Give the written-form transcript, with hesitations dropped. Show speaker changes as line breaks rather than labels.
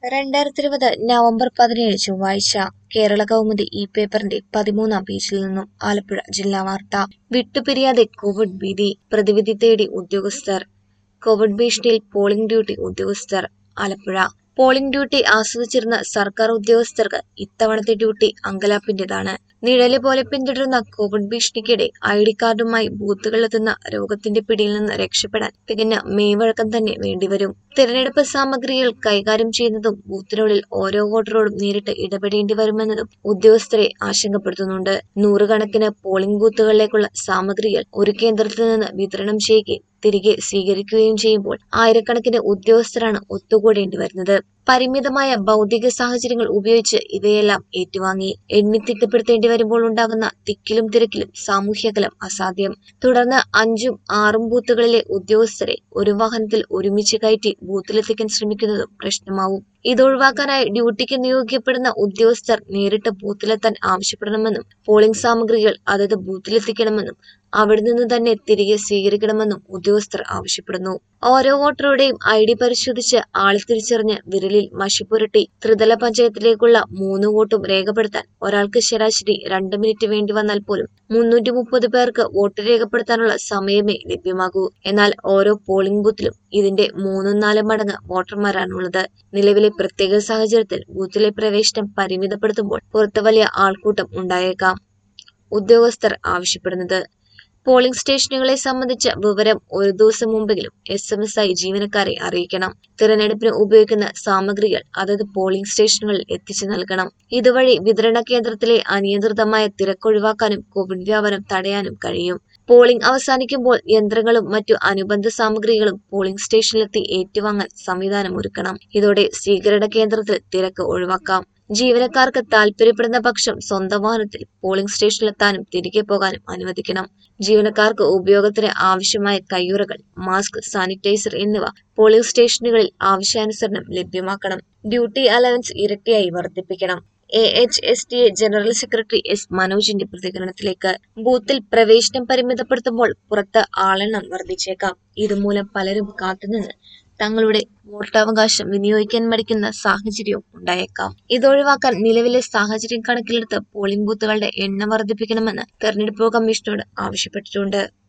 2020 November 17 ചൊവ്വാഴ്ച കേരള കൗമുദി ഈ പേപ്പറിന്റെ 13-ാം പേജിൽ നിന്നും ആലപ്പുഴ ജില്ലാ വാർത്ത. വിട്ടുപിരിയാതെ കോവിഡ് ഭീതി, പ്രതിവിധി തേടി ഉദ്യോഗസ്ഥർ. കോവിഡ് ഭീഷണിയിൽ പോളിംഗ് ഡ്യൂട്ടി ഉദ്യോഗസ്ഥർ. ആലപ്പുഴ. പോളിംഗ് ഡ്യൂട്ടി ആസ്വദിച്ചിരുന്ന സർക്കാർ ഉദ്യോഗസ്ഥർക്ക് ഇത്തവണത്തെ ഡ്യൂട്ടി അങ്കലാപ്പിന്റേതാണ്. നിഴല് പോലെ പിന്തുടരുന്ന കോവിഡ് ഭീഷണിക്കിടെ ID കാർഡുമായി ബൂത്തുകളിലെത്തുന്ന രോഗത്തിന്റെ പിടിയിൽ നിന്ന് രക്ഷപ്പെടാൻ തികഞ്ഞ മെയ്വഴക്കം തന്നെ വേണ്ടിവരും. തിരഞ്ഞെടുപ്പ് സാമഗ്രികൾ കൈകാര്യം ചെയ്യുന്നതും ബൂത്തിനുള്ളിൽ ഓരോ വോട്ടറോടും നേരിട്ട് ഇടപെടേണ്ടി വരുമെന്നതും ഉദ്യോഗസ്ഥരെ ആശങ്കപ്പെടുത്തുന്നുണ്ട്. നൂറുകണക്കിന് പോളിംഗ് ബൂത്തുകളിലേക്കുള്ള സാമഗ്രികൾ ഒരു കേന്ദ്രത്തിൽ നിന്ന് വിതരണം ചെയ്യുകയും തിരികെ സ്വീകരിക്കുകയും ചെയ്യുമ്പോൾ ആയിരക്കണക്കിന് ഉദ്യോഗസ്ഥരാണ് ഒത്തുകൂടേണ്ടി വരുന്നത്. പരിമിതമായ ഭൗതിക സാഹചര്യങ്ങൾ ഉപയോഗിച്ച് ഇവയെല്ലാം ഏറ്റുവാങ്ങി എണ്ണിത്തിട്ടപ്പെടുത്തേണ്ടി വരുമ്പോൾ ഉണ്ടാകുന്ന തിക്കിലും തിരക്കിലും സാമൂഹ്യകലം അസാധ്യം. തുടർന്ന് 5ഉം 6ഉം ബൂത്തുകളിലെ ഉദ്യോഗസ്ഥരെ ഒരു വാഹനത്തിൽ ഒരുമിച്ച് കയറ്റി ബൂത്തിലെത്തിക്കാൻ ശ്രമിക്കുന്നതും പ്രശ്നമാവും. ഇതൊഴിവാക്കാനായി ഡ്യൂട്ടിക്ക് നിയോഗിക്കപ്പെടുന്ന ഉദ്യോഗസ്ഥർ നേരിട്ട് ബൂത്തിലെത്താൻ ആവശ്യപ്പെടണമെന്നും പോളിംഗ് സാമഗ്രികൾ അതത് ബൂത്തിലെത്തിക്കണമെന്നും അവിടെ നിന്ന് തന്നെ തിരികെ സ്വീകരിക്കണമെന്നും ഉദ്യോഗസ്ഥർ ആവശ്യപ്പെടുന്നു. ഓരോ വോട്ടറുടെയും ID പരിശോധിച്ച് ആളെ തിരിച്ചറിഞ്ഞ് വിരലിൽ മഷി പുരട്ടി ത്രിതല പഞ്ചായത്തിലേക്കുള്ള 3 വോട്ടും രേഖപ്പെടുത്താൻ ഒരാൾക്ക് ശരാശരി 2 മിനിറ്റ് വേണ്ടി വന്നാൽ പോലും 330 പേർക്ക് വോട്ട് രേഖപ്പെടുത്താനുള്ള സമയമേ ലഭ്യമാകൂ. എന്നാൽ ഓരോ പോളിംഗ് ബൂത്തിലും ഇതിന്റെ 3-4 മടങ്ങ് വോട്ടർമാരാണുള്ളത്. നിലവിലെ പ്രത്യേക സാഹചര്യത്തിൽ ബൂത്തിലെ പ്രവേശനം പരിമിതപ്പെടുത്തുമ്പോൾ പുറത്ത് വലിയ ആൾക്കൂട്ടം ഉണ്ടായേക്കാം. ഉദ്യോഗസ്ഥർ ആവശ്യപ്പെടുന്നത് പോളിംഗ് സ്റ്റേഷനുകളെ സംബന്ധിച്ച വിവരം ഒരു ദിവസം മുമ്പെങ്കിലും SMS ആയി ജീവനക്കാരെ അറിയിക്കണം. തിരഞ്ഞെടുപ്പിന് ഉപയോഗിക്കുന്ന സാമഗ്രികൾ അതത് പോളിംഗ് സ്റ്റേഷനുകളിൽ എത്തിച്ചു നൽകണം. ഇതുവഴി വിതരണ കേന്ദ്രത്തിലെ അനിയന്ത്രിതമായ തിരക്കൊഴിവാക്കാനും കോവിഡ് വ്യാപനം തടയാനും കഴിയും. പോളിംഗ് അവസാനിക്കുമ്പോൾ യന്ത്രങ്ങളും മറ്റു അനുബന്ധ സാമഗ്രികളും പോളിംഗ് സ്റ്റേഷനിലെത്തി ഏറ്റുവാങ്ങാൻ സംവിധാനമൊരുക്കണം. ഇതോടെ സ്വീകരണ കേന്ദ്രത്തിൽ തിരക്ക് ഒഴിവാക്കാം. ജീവനക്കാർക്ക് താൽപര്യപ്പെടുന്ന പക്ഷം സ്വന്തം വാഹനത്തിൽ പോളിംഗ് സ്റ്റേഷനിലെത്താനും തിരികെ പോകാനും അനുവദിക്കണം. ജീവനക്കാർക്ക് ഉപയോഗത്തിന് ആവശ്യമായ കയ്യുറകൾ, മാസ്ക്, സാനിറ്റൈസർ എന്നിവ പോളിംഗ് സ്റ്റേഷനുകളിൽ ആവശ്യാനുസരണം ലഭ്യമാക്കണം. ഡ്യൂട്ടി അലവൻസ് ഇരട്ടിയായി വർദ്ധിപ്പിക്കണം. AHSTA general secretary S. മനോജിന്റെ പ്രതികരണത്തിലേക്ക്. ബൂത്തിൽ പ്രവേശനം പരിമിതപ്പെടുത്തുമ്പോൾ പുറത്ത് ആളെണ്ണം വർദ്ധിച്ചേക്കാം. ഇതുമൂലം പലരും കാത്തുനിന്ന് തങ്ങളുടെ വോട്ടവകാശം വിനിയോഗിക്കാൻ മടിക്കുന്ന സാഹചര്യവും ഉണ്ടായേക്കാം. ഇതൊഴിവാക്കാൻ നിലവിലെ സാഹചര്യം കണക്കിലെടുത്ത് പോളിംഗ് ബൂത്തുകളുടെ എണ്ണം വർദ്ധിപ്പിക്കണമെന്ന് തെരഞ്ഞെടുപ്പ് കമ്മീഷനോട് ആവശ്യപ്പെട്ടിട്ടുണ്ട്.